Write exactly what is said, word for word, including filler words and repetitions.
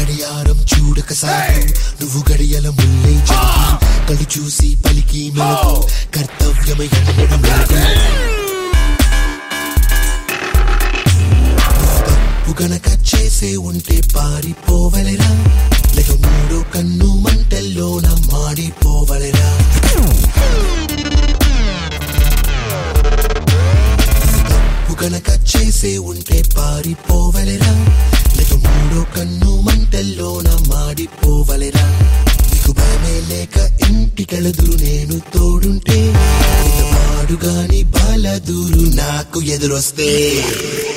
గడియారం చూడక సాగు నువ్వు గడియల ముల్లై చాటు కళ్ళు చూసి పలికి మెలకు కర్తవ్యమై ఎన్నడం లేదు తప్పు గనక చేసే ఉంటే పారిపోవలెరా లేక మూడో కన్ను మంటల్లోన మాడిపోవలెరా తప్పు గనక చేసే ఉంటే పారిపోవలెరా లేక మూడో కన్ను మంటల్లోన మాడిపోవలెరా నీకు భయమే లేక ఇంటికెళదురు నేను తోడుంటే పాడుగాని బాలదూరు నాకు ఎదురొస్తే